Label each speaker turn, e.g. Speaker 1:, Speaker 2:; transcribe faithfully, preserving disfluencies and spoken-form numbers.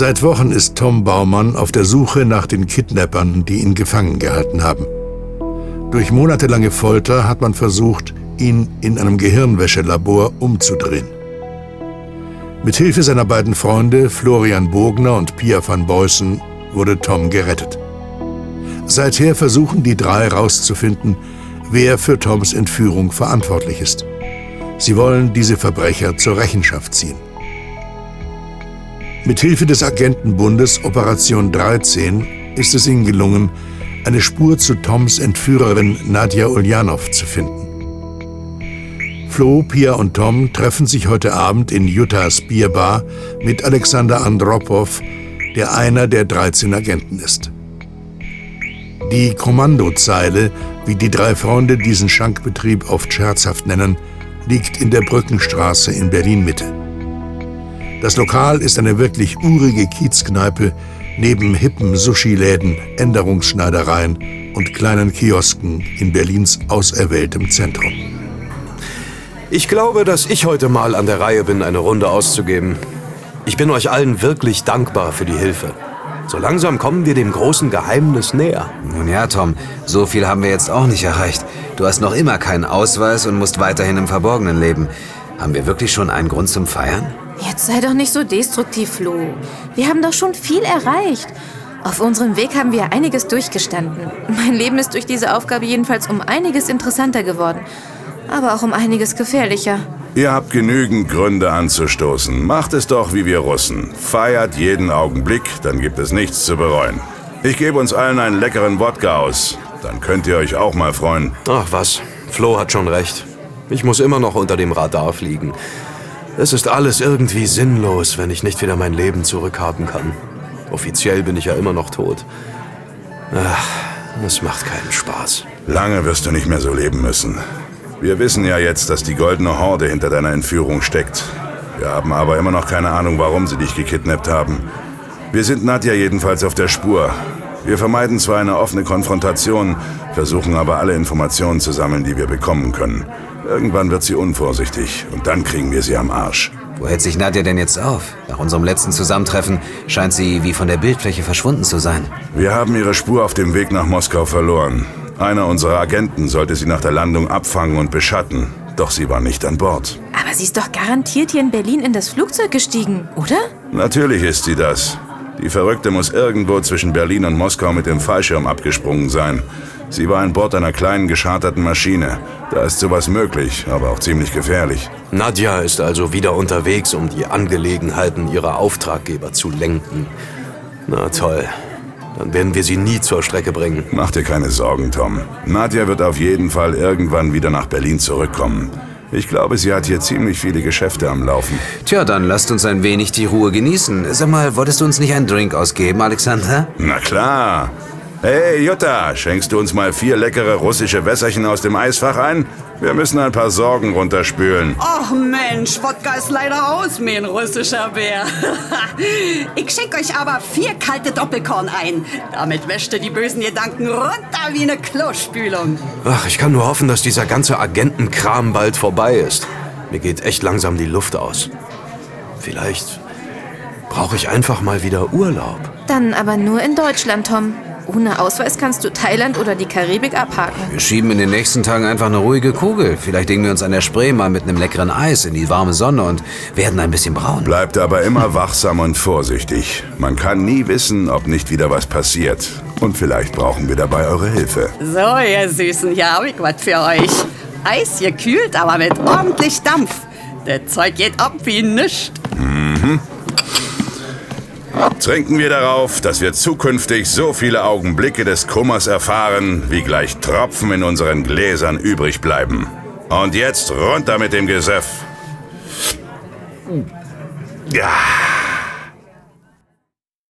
Speaker 1: Seit Wochen ist Tom Baumann auf der Suche nach den Kidnappern, die ihn gefangen gehalten haben. Durch monatelange Folter hat man versucht, ihn in einem Gehirnwäschelabor umzudrehen. Mit Hilfe seiner beiden Freunde Florian Bogner und Pia van Boysen wurde Tom gerettet. Seither versuchen die drei herauszufinden, wer für Toms Entführung verantwortlich ist. Sie wollen diese Verbrecher zur Rechenschaft ziehen. Mit Hilfe des Agentenbundes Operation dreizehn ist es ihnen gelungen, eine Spur zu Toms Entführerin Nadja Uljanov zu finden. Flo, Pia und Tom treffen sich heute Abend in Juttas Bierbar mit Alexander Andropov, der einer der dreizehn Agenten ist. Die Kommandozeile, wie die drei Freunde diesen Schankbetrieb oft scherzhaft nennen, liegt in der Brückenstraße in Berlin-Mitte. Das Lokal ist eine wirklich urige Kiezkneipe neben hippen Sushi-Läden, Änderungsschneidereien und kleinen Kiosken in Berlins auserwähltem Zentrum.
Speaker 2: Ich glaube, dass ich heute mal an der Reihe bin, eine Runde auszugeben. Ich bin euch allen wirklich dankbar für die Hilfe. So langsam kommen wir dem großen Geheimnis näher.
Speaker 3: Nun ja, Tom, so viel haben wir jetzt auch nicht erreicht. Du hast noch immer keinen Ausweis und musst weiterhin im Verborgenen leben. Haben wir wirklich schon einen Grund zum Feiern?
Speaker 4: Jetzt sei doch nicht so destruktiv, Flo. Wir haben doch schon viel erreicht. Auf unserem Weg haben wir einiges durchgestanden. Mein Leben ist durch diese Aufgabe jedenfalls um einiges interessanter geworden. Aber auch um einiges gefährlicher.
Speaker 5: Ihr habt genügend Gründe anzustoßen. Macht es doch wie wir Russen. Feiert jeden Augenblick, dann gibt es nichts zu bereuen. Ich gebe uns allen einen leckeren Wodka aus. Dann könnt ihr euch auch mal freuen.
Speaker 2: Ach was, Flo hat schon recht. Ich muss immer noch unter dem Radar fliegen. Es ist alles irgendwie sinnlos, wenn ich nicht wieder mein Leben zurückhaben kann. Offiziell bin ich ja immer noch tot. Ach, es macht keinen Spaß.
Speaker 5: Lange wirst du nicht mehr so leben müssen. Wir wissen ja jetzt, dass die Goldene Horde hinter deiner Entführung steckt. Wir haben aber immer noch keine Ahnung, warum sie dich gekidnappt haben. Wir sind Nadja jedenfalls auf der Spur. Wir vermeiden zwar eine offene Konfrontation, versuchen aber alle Informationen zu sammeln, die wir bekommen können. Irgendwann wird sie unvorsichtig und dann kriegen wir sie am Arsch.
Speaker 3: Wo hält sich Nadja denn jetzt auf? Nach unserem letzten Zusammentreffen scheint sie wie von der Bildfläche verschwunden zu sein.
Speaker 5: Wir haben ihre Spur auf dem Weg nach Moskau verloren. Einer unserer Agenten sollte sie nach der Landung abfangen und beschatten. Doch sie war nicht an Bord.
Speaker 4: Aber sie ist doch garantiert hier in Berlin in das Flugzeug gestiegen, oder?
Speaker 5: Natürlich ist sie das. Die Verrückte muss irgendwo zwischen Berlin und Moskau mit dem Fallschirm abgesprungen sein. Sie war an Bord einer kleinen gescharterten Maschine. Da ist sowas möglich, aber auch ziemlich gefährlich.
Speaker 2: Nadja ist also wieder unterwegs, um die Angelegenheiten ihrer Auftraggeber zu lenken. Na toll. Dann werden wir sie nie zur Strecke bringen.
Speaker 5: Mach dir keine Sorgen, Tom. Nadja wird auf jeden Fall irgendwann wieder nach Berlin zurückkommen. Ich glaube, sie hat hier ziemlich viele Geschäfte am Laufen.
Speaker 3: Tja, dann lasst uns ein wenig die Ruhe genießen. Sag mal, wolltest du uns nicht einen Drink ausgeben, Alexander?
Speaker 5: Na klar. Hey, Jutta, schenkst du uns mal vier leckere russische Wässerchen aus dem Eisfach ein? Wir müssen ein paar Sorgen runterspülen.
Speaker 6: Ach Mensch, Wodka ist leider aus, mein russischer Bär. Ich schenke euch aber vier kalte Doppelkorn ein. Damit wäscht ihr die bösen Gedanken runter wie eine Klospülung.
Speaker 2: Ach, ich kann nur hoffen, dass dieser ganze Agentenkram bald vorbei ist. Mir geht echt langsam die Luft aus. Vielleicht brauche ich einfach mal wieder Urlaub.
Speaker 4: Dann aber nur in Deutschland, Tom. Ohne Ausweis kannst du Thailand oder die Karibik abhaken.
Speaker 3: Wir schieben in den nächsten Tagen einfach eine ruhige Kugel. Vielleicht legen wir uns an der Spree mal mit einem leckeren Eis in die warme Sonne und werden ein bisschen braun.
Speaker 5: Bleibt aber immer wachsam und vorsichtig. Man kann nie wissen, ob nicht wieder was passiert. Und vielleicht brauchen wir dabei eure Hilfe.
Speaker 6: So, ihr Süßen, hier hab ich was für euch. Eis gekühlt, aber mit ordentlich Dampf. Das Zeug geht ab wie nischt.
Speaker 5: Mhm. Trinken wir darauf, dass wir zukünftig so viele Augenblicke des Kummers erfahren, wie gleich Tropfen in unseren Gläsern übrig bleiben. Und jetzt runter mit dem Gesöff. Ja.